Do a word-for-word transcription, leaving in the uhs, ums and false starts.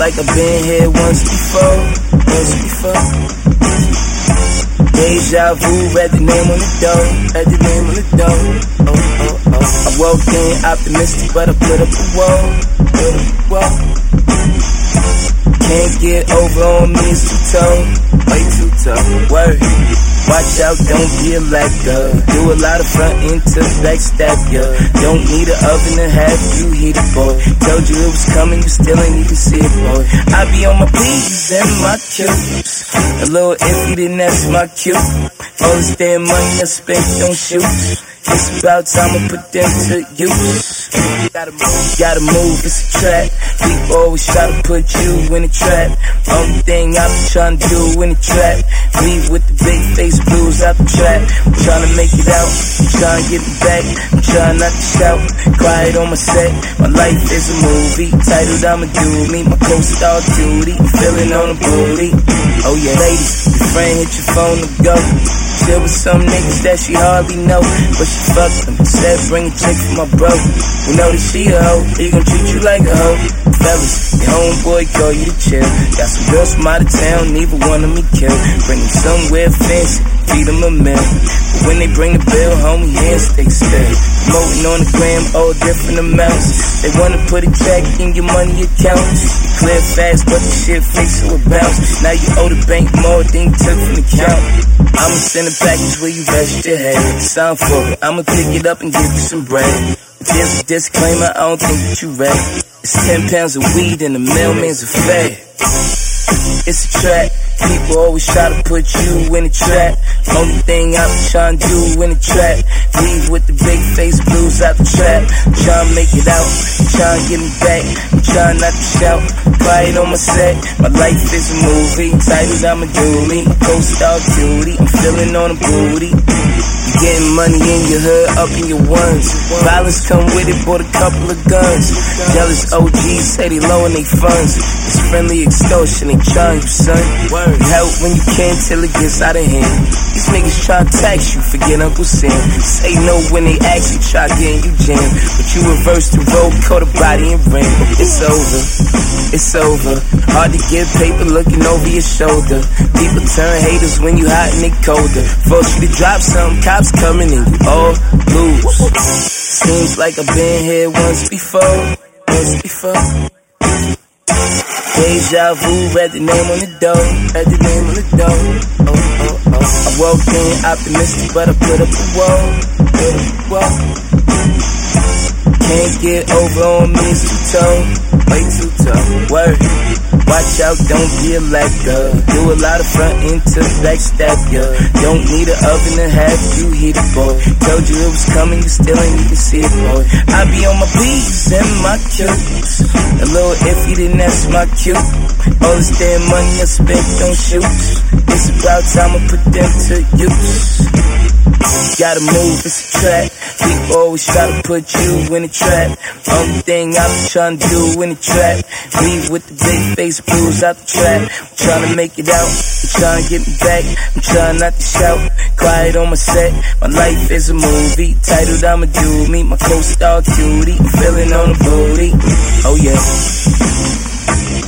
like I've been here once before, once before. Deja vu, read the name on the door, read the name on the door. Oh, oh, oh. I walked in optimistic, but I put up a wall, put up a wall. Can't get over on me, it's too tough, way too tough. Word. Watch out, don't be a lacquer. Do a lot of front to backstab ya. Don't need an oven to have you heat it, boy. Told you it was coming, you still ain't even see it, boy. I be on my P's and my Q's. A little iffy, then that's my cue. All this damn money I spent on shoes. It's about time I put them to use. Gotta move, gotta move, it's a trap. People always try to put you in a trap. Only thing I be trying to do in a trap. Leave with the big face blues out the trap. I'm trying to make it out, I'm trying to get it back. I'm trying not to shout, quiet on my set. My life is a movie, titled I'ma Do Me. My co-star duty, I'm feeling on the booty. Oh yeah, ladies, your friend hit your phone to go. Chill with some niggas that she hardly know, but she fucked them. Said bring a chick for my bro. We know that she a hoe, he gon' treat you like a hoe. Fellas, your homeboy call you to chill. Got some girls from out of town, neither one of me kill. Bring them somewhere fancy, feed them a meal. But when they bring the bill, homie, hands stay still. Promoting on the gram, all different amounts. They wanna put a check in your money account. You clear fast, but the shit fix it with bounce. Now you owe the bank more than you took from the count. I'ma send a package where you rest your head. Sign for it, I'ma pick it up and give you some bread. If there's a disclaimer, I don't think that you read. It's ten pounds of weed and the mailman's a fed. It's a trap. People always try to put you in a trap. Only thing I be trying to do in a trap. Leave with the big face blues out the trap. Trying to make it out, trying to get me back. I'm trying not to shout, quiet on my set. My life is a movie, titled I'ma Do Me. My co-star duty, I'm feeling on the booty. You getting money in your hood, up in your ones. Violence come with it, bought a couple of guns. Jealous O Gs say they low in they funds. It's friendly extortion, they trying you, son. You help when you can till it gets out of hand. These niggas try to tax you, forget Uncle Sam. Say no when they actually try getting you jammed. But you reverse the road, caught a body and ran. It's over, it's over. Hard to get paper looking over your shoulder. People turn haters when you hot and they colder. Force you to drop something, cops coming and you all lose. Seems like I've been here once before, once before. Deja vu, read the name on the door, read the name on the door. Oh, oh, oh. I walked in optimistic, but I put up a wall, put up a wall. Can't get over on me, it's too tough, way too tough. Word. Watch out, don't be a lacquer. Do a lot of front to backstab ya. Don't need an oven to have you heat it, boy. Told you it was coming, you still ain't even see it, boy. I be on my P's and my Q's. A little iffy, then that's my cue. All this damn money I spent on shoes. It's about time I put them to use. Gotta move, it's a trap. People always try to put you in a trap. Only thing I be trying to do in a trap. Leave with the big face blues out the trap. I'm trying to make it out, I'm trying to get me back. I'm trying not to shout, quiet on my set. My life is a movie, titled I'ma Do Me. My co-star duty, I'm feeling on the booty. Oh yeah.